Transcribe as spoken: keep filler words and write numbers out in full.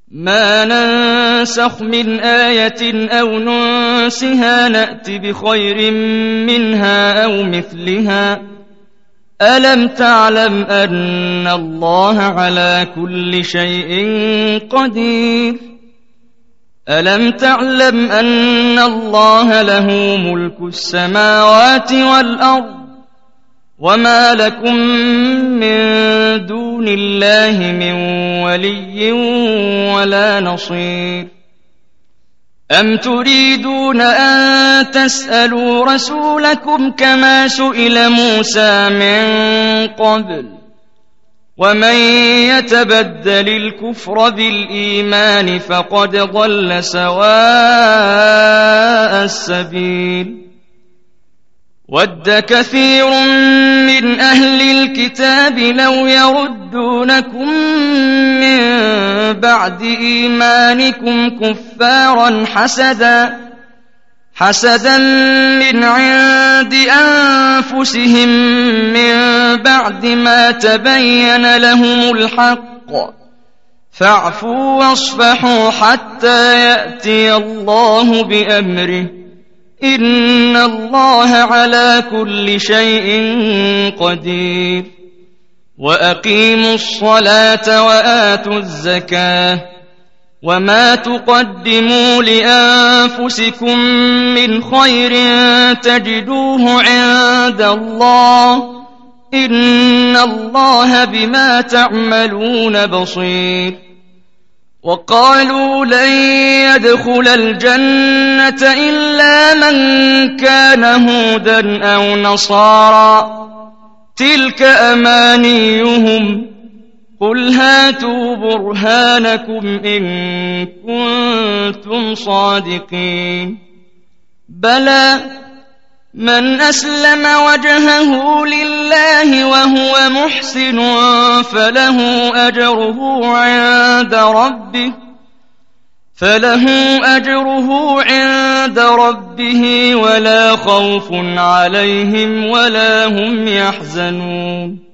ما ننسخ من آية أو ننسها نأت بخير منها أو مثلها ألم تعلم أن الله على كل شيء قدير ألم تعلم أن الله له ملك السماوات والأرض وما لكم من دون الله من ولي ولا نصير أم تريدون أن تسألوا رسولكم كما سئل موسى من قبل ومن يتبدل الكفر بالإيمان فقد ضل سواء السبيل ود كثير من أهل الكتاب لو يردونكم من بعد إيمانكم كفارا حسدا حسدا من عند أنفسهم من بعد ما تبين لهم الحق فاعفوا واصفحوا حتى يأتي الله بأمره إن الله على كل شيء قدير وأقيموا الصلاة وآتوا الزكاة وما تقدموا لأنفسكم من خير تجدوه عند الله إن الله بما تعملون بصير وقالوا لن يدخل الجنة إلا من كان هودا أو نصارى تلك أمانيهم قل هاتوا برهانكم إن كنتم صادقين بلى من أسلم وجهه لله وهو محسن فله أجره عند ربه فله أجره عند ربه ولا خوف عليهم ولا هم يحزنون